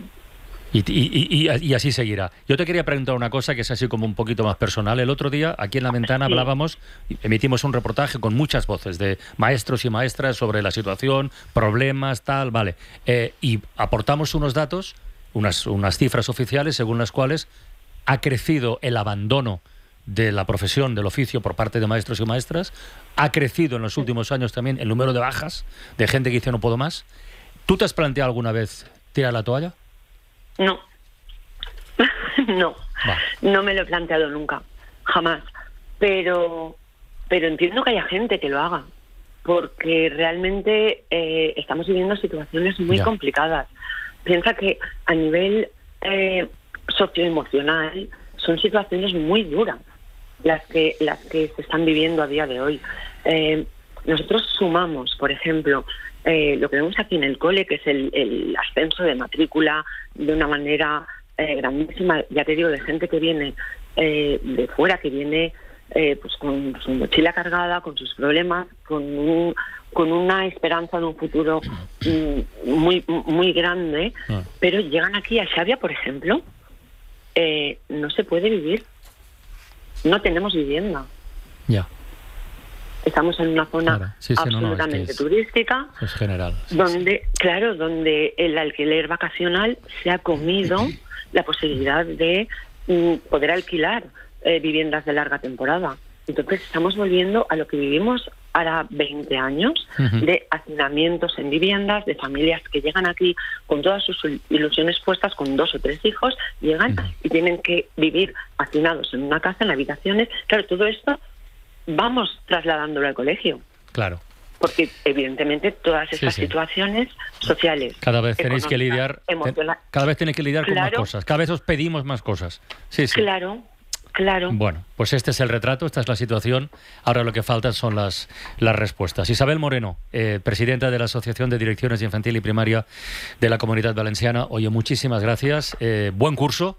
S9: Y así seguirá. Yo te quería preguntar una cosa que es así como un poquito más personal. El otro día, aquí en La Ventana, hablábamos, emitimos un reportaje con muchas voces de maestros y maestras sobre la situación, problemas, tal, vale. Y aportamos unos datos, unas cifras oficiales, según las cuales ha crecido el abandono de la profesión, del oficio, por parte de maestros y maestras. Ha crecido en los últimos años también el número de bajas, de gente que dice no puedo más. ¿Tú te has planteado alguna vez tirar la toalla?
S6: No, no me lo he planteado nunca, jamás. Pero entiendo que haya gente que lo haga, porque realmente estamos viviendo situaciones muy complicadas. Piensa que a nivel socioemocional son situaciones muy duras las que se están viviendo a día de hoy. Nosotros sumamos, por ejemplo, lo que vemos aquí en el cole, que es el ascenso de matrícula de una manera grandísima, ya te digo, de gente que viene de fuera, que viene pues con su mochila cargada, con sus problemas, con una esperanza de un futuro muy grande, pero llegan aquí a Xavia, por ejemplo, no se puede vivir, no tenemos vivienda. Estamos en una zona absolutamente turística,
S9: es general,
S6: donde el alquiler vacacional se ha comido la posibilidad de poder alquilar viviendas de larga temporada. Entonces estamos volviendo a lo que vivimos hará 20 años, de hacinamientos en viviendas, de familias que llegan aquí con todas sus ilusiones puestas, con 2 o 3 hijos, llegan y tienen que vivir hacinados en una casa, en habitaciones. Claro, todo esto vamos trasladándolo al colegio.
S9: Claro.
S6: Porque, evidentemente, todas estas situaciones sociales...
S9: Cada vez tenéis que lidiar, cada vez tenéis que lidiar con más cosas. Cada vez os pedimos más cosas. Sí.
S6: Claro.
S9: Bueno, pues este es el retrato, esta es la situación. Ahora lo que faltan son las respuestas. Isabel Moreno, presidenta de la Asociación de Direcciones de Infantil y Primaria de la Comunidad Valenciana. Oye, muchísimas gracias. Buen curso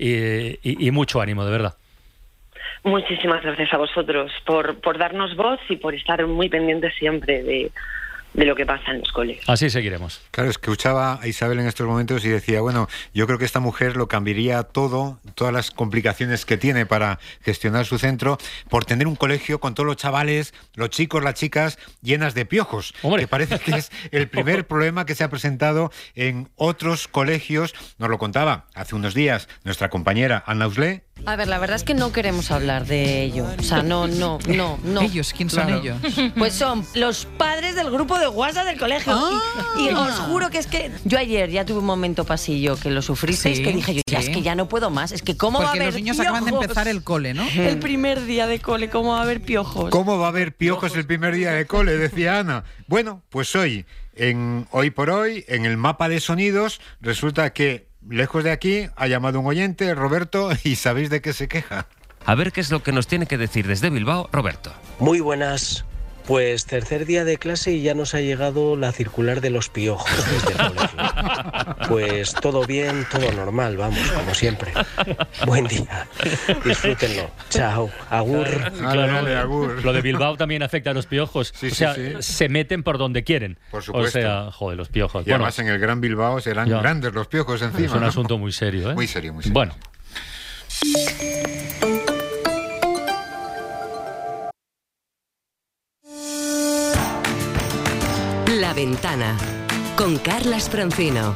S9: y mucho ánimo, de verdad.
S6: Muchísimas gracias a vosotros por darnos voz y por estar muy pendientes siempre de lo que pasa en los colegios.
S9: Así seguiremos.
S8: Claro, escuchaba a Isabel en estos momentos y decía, bueno, yo creo que esta mujer lo cambiaría todo, todas las complicaciones que tiene para gestionar su centro, por tener un colegio con todos los chavales, los chicos, las chicas, llenas de piojos. ¡Hombre! Que parece que es el primer problema que se ha presentado en otros colegios. Nos lo contaba hace unos días nuestra compañera Anna Uslé.
S10: A ver, la verdad es que no queremos hablar de ello. O sea, no.
S11: ¿Ellos? ¿Quién son ellos?
S10: Pues son los padres del grupo de WhatsApp del colegio. Y os juro que es que yo ayer ya tuve un momento pasillo que lo sufristeis, que dije yo, es que ya no puedo más. Es que cómo va a haber
S11: los niños
S10: piojos?
S11: acaban de empezar el cole, ¿no?
S10: El primer día de cole, ¿cómo va a haber piojos?
S8: ¿Cómo va a haber piojos el primer día de cole? Decía Ana. Bueno, pues hoy por hoy, en el mapa de sonidos, resulta que lejos de aquí ha llamado un oyente, Roberto, y ¿sabéis de qué se queja?
S12: A ver qué es lo que nos tiene que decir desde Bilbao, Roberto.
S14: Muy buenas. Pues tercer día de clase y ya nos ha llegado la circular de los piojos desde el colegio. Pues todo bien, todo normal, vamos, como siempre. Buen día. Disfrútenlo. Chao. Agur.
S8: Dale, agur.
S9: Lo de Bilbao también afecta a los piojos. Se meten por donde quieren.
S8: Por supuesto.
S9: O sea, joder, los piojos.
S8: Y además en el Gran Bilbao serán grandes los piojos encima.
S9: Es un asunto muy serio, ¿eh?
S8: Muy serio, muy serio.
S9: Bueno.
S7: La Ventana, con Carlas Francino.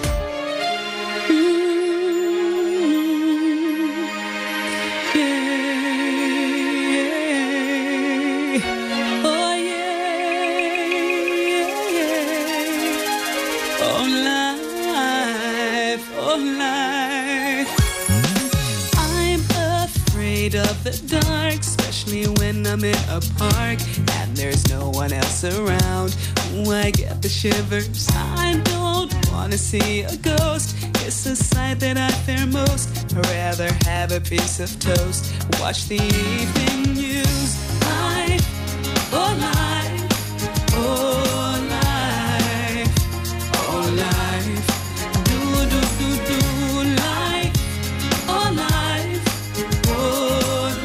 S15: Of the dark, especially when I'm in a park and there's no one else around. I get the shivers. I don't wanna see a ghost. It's a sight that I fear most. I'd rather have a piece of toast. Watch the evening news. Life, oh life, oh life, oh life. Do do do do life, oh life, oh.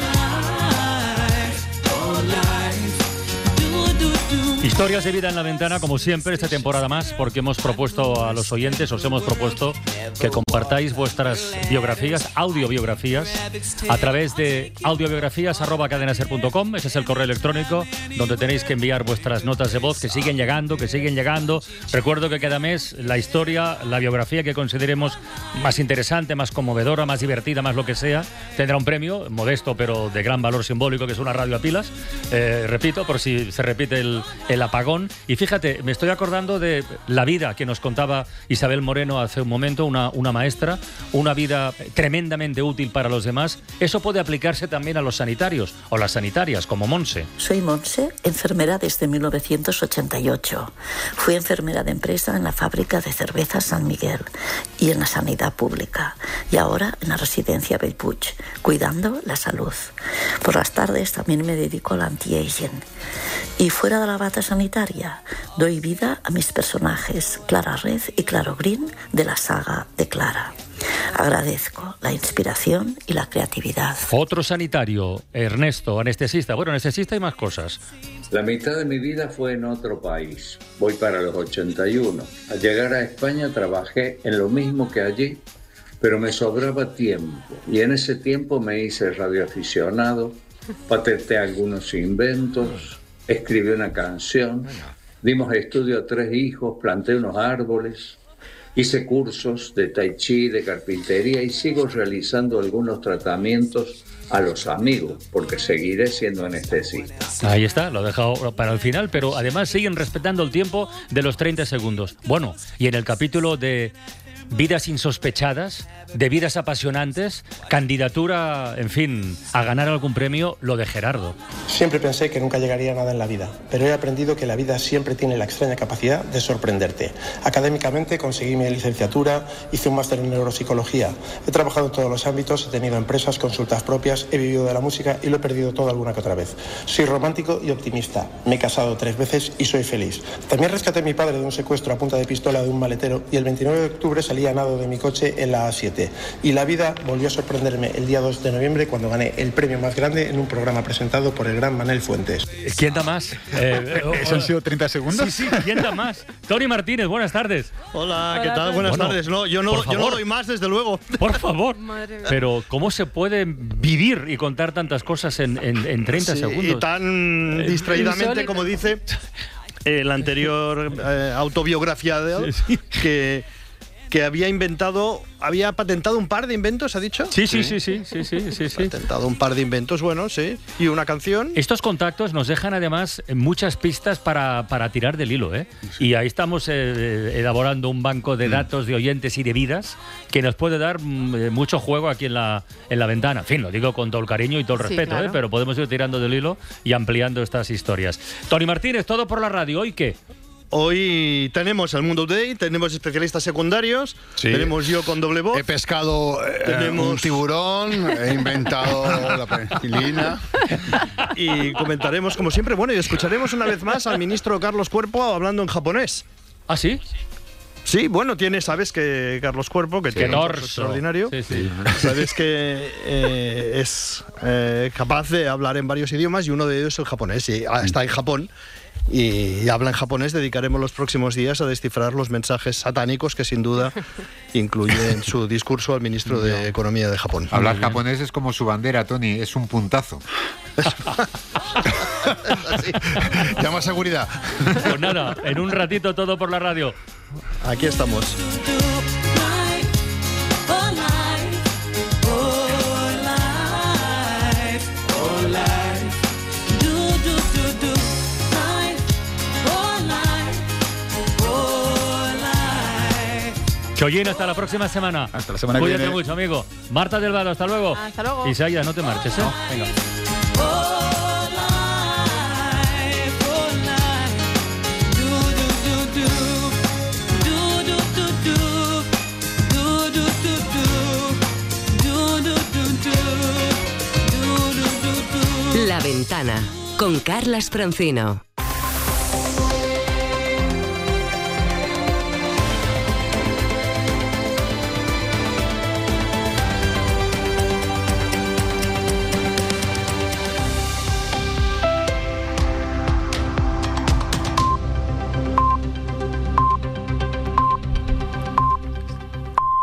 S9: Historias de vida en la ventana, como siempre, esta temporada más, porque hemos propuesto a los oyentes, os hemos propuesto que compartáis vuestras biografías, audiobiografías, a través de audiobiografías@cadenaser.com. Ese es el correo electrónico donde tenéis que enviar vuestras notas de voz, que siguen llegando. Recuerdo que cada mes la historia, la biografía que consideremos más interesante, más conmovedora, más divertida, más lo que sea, tendrá un premio modesto pero de gran valor simbólico, que es una radio a pilas. Repito, por si se repite el apagón. Y fíjate, me estoy acordando de la vida que nos contaba Isabel Moreno hace un momento, una maestra, una vida tremendamente útil para los demás. Eso puede aplicarse también a los sanitarios o las sanitarias, como Monse.
S16: Soy Monse, enfermera desde 1988. Fui enfermera de empresa en la fábrica de cerveza San Miguel y en la sanidad pública. Y ahora en la residencia Bellpuig, cuidando la salud. Por las tardes también me dedico al anti-aging. Y fuera de la bata sanitaria, doy vida a mis personajes, Clara Red y Claro Green, de la saga de Clara. Agradezco la inspiración y la creatividad.
S9: Otro sanitario, Ernesto, anestesista. Bueno, anestesista y más cosas.
S28: La mitad de mi vida fue en otro país. Voy para los 81. Al llegar a España trabajé en lo mismo que allí, pero me sobraba tiempo. Y en ese tiempo me hice radioaficionado, patenté algunos inventos, escribí una canción, dimos estudio a 3 hijos, planté unos árboles. Hice cursos de tai chi, de carpintería y sigo realizando algunos tratamientos a los amigos, porque seguiré siendo anestesista.
S9: Ahí está, lo he dejado para el final, pero además siguen respetando el tiempo de los 30 segundos. Bueno, y en el capítulo de vidas insospechadas, de vidas apasionantes, candidatura, en fin, a ganar algún premio, lo de Gerardo.
S13: Siempre pensé que nunca llegaría a nada en la vida, pero he aprendido que la vida siempre tiene la extraña capacidad de sorprenderte. Académicamente conseguí mi licenciatura, hice un máster en neuropsicología, he trabajado en todos los ámbitos, he tenido empresas, consultas propias, he vivido de la música y lo he perdido todo alguna que otra vez. Soy romántico y optimista, me he casado 3 veces y soy feliz. También rescaté a mi padre de un secuestro a punta de pistola de un maletero y el 29 de octubre salí a nado de mi coche en la A7. Y la vida volvió a sorprenderme el día 2 de noviembre cuando gané el premio más grande en un programa presentado por el gran Manel Fuentes.
S9: ¿Quién da más?
S17: ¿Eso han sido 30 segundos?
S9: Sí, ¿quién da más? Tony Martínez, buenas tardes.
S18: Hola, ¿qué tal? Buenas tardes. No, yo no doy más, desde luego.
S9: Por favor. Pero ¿cómo se puede vivir y contar tantas cosas en 30 segundos?
S18: Y tan distraídamente, como dice la anterior autobiografía de él, que había patentado un par de inventos, ¿ha dicho?
S9: Sí.
S18: Patentado un par de inventos, bueno, sí. Y una canción.
S9: Estos contactos nos dejan además muchas pistas para tirar del hilo, ¿eh? Sí. Y ahí estamos elaborando un banco de datos, de oyentes y de vidas que nos puede dar mucho juego aquí en la ventana. En fin, lo digo con todo el cariño y todo el respeto, claro. Pero podemos ir tirando del hilo y ampliando estas historias. Tony Martínez, todo por la radio. ¿Hoy qué?
S18: Hoy tenemos el Mundo Day, tenemos especialistas secundarios, tenemos yo con doble voz.
S17: He pescado un tiburón, he inventado la penicilina.
S18: Y comentaremos como siempre, bueno, y escucharemos una vez más al ministro Carlos Cuerpo hablando en japonés.
S9: ¿Ah, sí?
S18: Sí, bueno, sabes que Carlos Cuerpo, que tiene un extraordinario, sabes que es capaz de hablar en varios idiomas y uno de ellos es el japonés, y está en Japón. Y habla en japonés. Dedicaremos los próximos días a descifrar los mensajes satánicos que sin duda incluye en su discurso al ministro de Economía de Japón.
S8: Hablar japonés es como su bandera, Tony, es un puntazo.
S17: Llama a seguridad.
S9: Pues nada, en un ratito todo por la radio.
S18: Aquí estamos.
S9: Chollín, hasta la próxima semana.
S17: Hasta la semana que viene.
S9: Cuídate mucho, amigo. Marta Delgado, hasta luego.
S3: Hasta luego.
S9: Isaías, no te marches, ¿eh? No. Venga.
S7: La Ventana, con Carlas Francino.